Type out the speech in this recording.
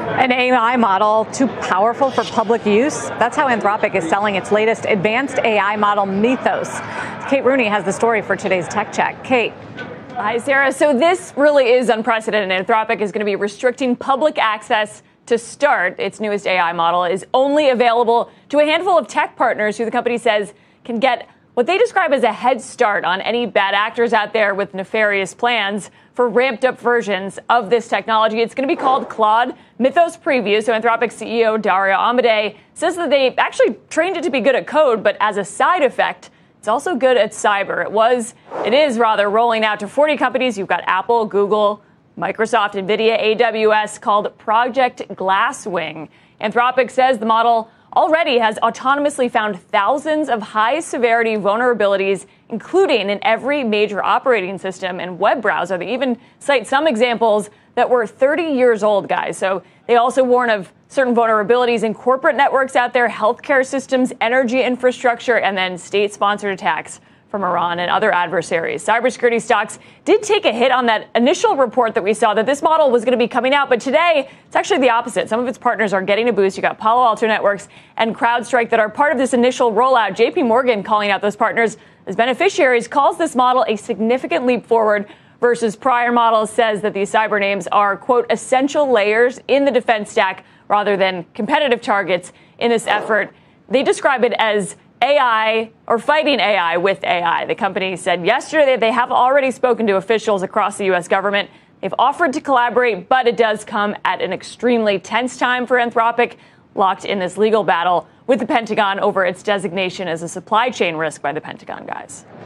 An AI model too powerful for public use? That's how Anthropic is selling its latest advanced AI model, Mythos. Kate Rooney has the story for today's Tech Check. Kate. Hi, Sarah. So this really is unprecedented. Anthropic is going to be restricting public access to start. Its newest AI model is only available to a handful of tech partners who the company says can get what they describe as a head start on any bad actors out there with nefarious plans for ramped up versions of this technology. It's going to be called Claude Mythos Preview. So Anthropic CEO Dario Amodei says that they actually trained it to be good at code, but as a side effect, it's also good at cyber. It is rolling out to 40 companies. You've got Apple, Google, Microsoft, NVIDIA, AWS, called Project Glasswing. Anthropic says the model already has autonomously found thousands of high-severity vulnerabilities, including in every major operating system and web browser. They even cite some examples that were 30 years old, guys. So they also warn of certain vulnerabilities in corporate networks out there, healthcare systems, energy infrastructure, and then state-sponsored attacks from Iran and other adversaries. Cybersecurity stocks did take a hit on that initial report that we saw that this model was going to be coming out. But today, it's actually the opposite. Some of its partners are getting a boost. You got Palo Alto Networks and CrowdStrike that are part of this initial rollout. JP Morgan, calling out those partners as beneficiaries, calls this model a significant leap forward versus prior models, says that these cyber names are, quote, essential layers in the defense stack rather than competitive targets in this effort. They describe it as AI or fighting AI with AI. The company said yesterday that they have already spoken to officials across the U.S. government. They've offered to collaborate, but it does come at an extremely tense time for Anthropic, locked in this legal battle with the Pentagon over its designation as a supply chain risk by the Pentagon, guys.